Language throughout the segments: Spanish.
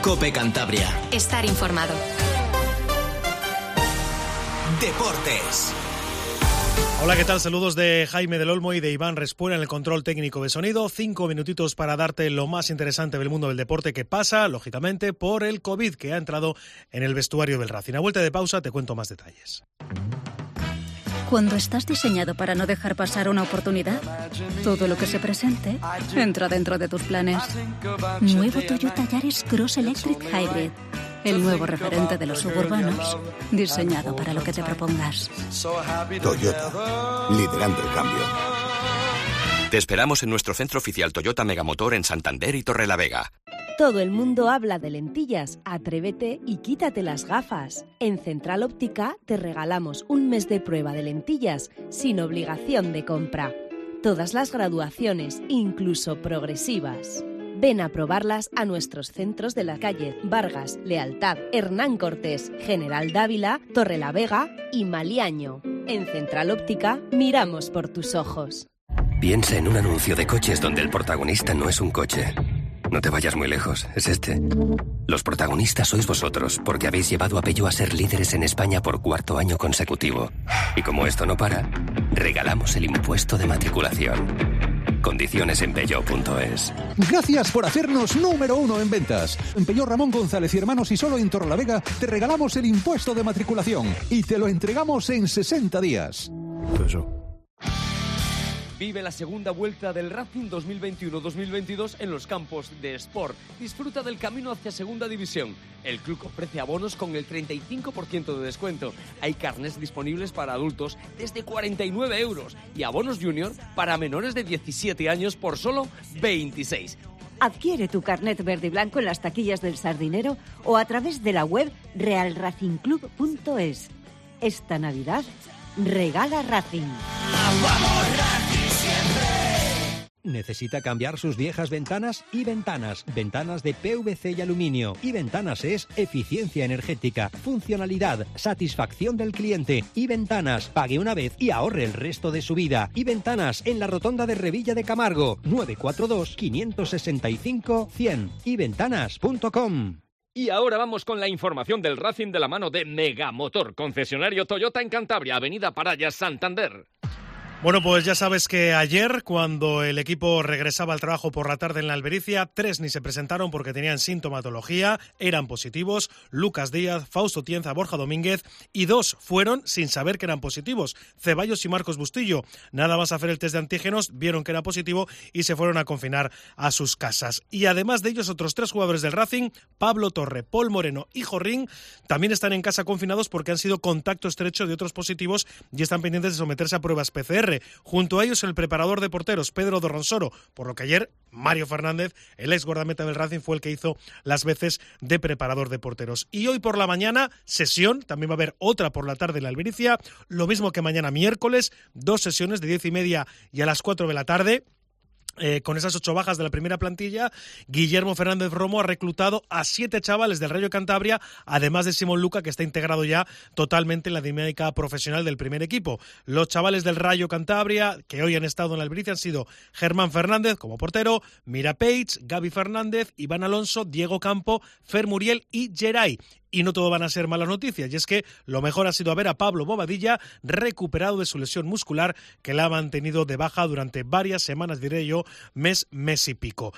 COPE Cantabria. Estar informado. Deportes. Hola, ¿qué tal? Saludos de Jaime del Olmo y de Iván Respuera en el control técnico de sonido. 5 minutitos para darte lo más interesante del mundo del deporte que pasa, lógicamente, por el COVID que ha entrado en el vestuario del Racing. A vuelta de pausa te cuento más detalles. Cuando estás diseñado para no dejar pasar una oportunidad, todo lo que se presente entra dentro de tus planes. Nuevo Toyota Yaris Cross Electric Hybrid. El nuevo referente de los suburbanos, diseñado para lo que te propongas. Toyota, liderando el cambio. Te esperamos en nuestro centro oficial Toyota Megamotor en Santander y Torrelavega. Todo el mundo habla de lentillas. Atrévete y quítate las gafas. En Central Óptica te regalamos un mes de prueba de lentillas sin obligación de compra. Todas las graduaciones, incluso progresivas. Ven a probarlas a nuestros centros de la calle Vargas, Lealtad, Hernán Cortés, General Dávila, Torrelavega y Maliaño. En Central Óptica miramos por tus ojos. Piensa en un anuncio de coches donde el protagonista no es un coche. No te vayas muy lejos, es este. Los protagonistas sois vosotros, porque habéis llevado a Peugeot a ser líderes en España por 4º año consecutivo. Y como esto no para, regalamos el impuesto de matriculación. Condiciones en Peugeot.es. Gracias por hacernos número 1 en ventas. En Peugeot Ramón González y Hermanos y solo en Torrelavega te regalamos el impuesto de matriculación y te lo entregamos en 60 días. Vive la segunda vuelta del Racing 2021-2022 en los campos de Sport. Disfruta del camino hacia Segunda División. El club ofrece abonos con el 35% de descuento. Hay carnets disponibles para adultos desde 49 € y abonos junior para menores de 17 años por solo 26. Adquiere tu carnet verde y blanco en las taquillas del Sardinero o a través de la web realracingclub.es. Esta Navidad, regala Racing. ¡Vamos, Racing siempre! ¿Necesita cambiar sus viejas ventanas? Y Ventanas. Ventanas de PVC y aluminio. Y Ventanas es eficiencia energética, funcionalidad, satisfacción del cliente. Y Ventanas. Pague una vez y ahorre el resto de su vida. Y Ventanas en la rotonda de Revilla de Camargo. 942-565-100. Iventanas.com. Y ahora vamos con la información del Racing de la mano de Megamotor, concesionario Toyota en Cantabria, Avenida Paraya, Santander. Bueno, pues ya sabes que ayer, cuando el equipo regresaba al trabajo por la tarde en la Albericia, 3 ni se presentaron porque tenían sintomatología, eran positivos, Lucas Díaz, Fausto Tienza, Borja Domínguez, y 2 fueron sin saber que eran positivos, Ceballos y Marcos Bustillo. Nada más hacer el test de antígenos, vieron que era positivo y se fueron a confinar a sus casas. Y además de ellos, otros 3 jugadores del Racing, Pablo Torre, Paul Moreno y Jorrín, también están en casa confinados porque han sido contacto estrecho de otros positivos y están pendientes de someterse a pruebas PCR. Junto a ellos el preparador de porteros Pedro Dorronsoro, por lo que ayer Mario Fernández, el ex guardameta del Racing, fue el que hizo las veces de preparador de porteros. Y hoy por la mañana, sesión, también va a haber otra por la tarde en la Albericia, lo mismo que mañana miércoles, 2 sesiones de 10:30 y a las 4 de la tarde. Con esas 8 bajas de la primera plantilla, Guillermo Fernández Romo ha reclutado a 7 chavales del Rayo Cantabria, además de Simón Luca, que está integrado ya totalmente en la dinámica profesional del primer equipo. Los chavales del Rayo Cantabria, que hoy han estado en la Albericia, han sido Germán Fernández como portero, Mira Page, Gaby Fernández, Iván Alonso, Diego Campo, Fer Muriel y Geray. Y no todo van a ser malas noticias, y es que lo mejor ha sido ver a Pablo Bobadilla recuperado de su lesión muscular que la ha mantenido de baja durante varias semanas, diré yo, mes y pico.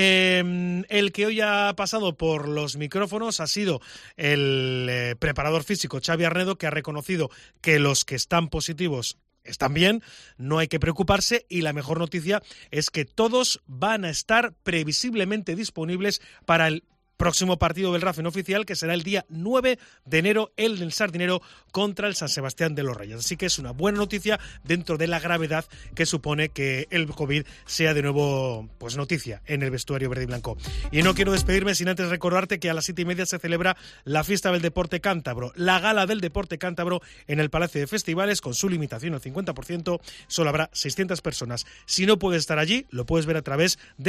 El que hoy ha pasado por los micrófonos ha sido el preparador físico Xavi Arnedo, que ha reconocido que los que están positivos están bien, no hay que preocuparse, y la mejor noticia es que todos van a estar previsiblemente disponibles para el próximo partido del Racing oficial, que será el día 9 de enero, el del Sardinero contra el San Sebastián de los Reyes. Así que es una buena noticia dentro de la gravedad que supone que el COVID sea de nuevo pues noticia en el vestuario verde y blanco. Y no quiero despedirme sin antes recordarte que a las 7:30 se celebra la fiesta del deporte cántabro, la gala del deporte cántabro en el Palacio de Festivales, con su limitación al 50%, solo habrá 600 personas. Si no puedes estar allí, lo puedes ver a través de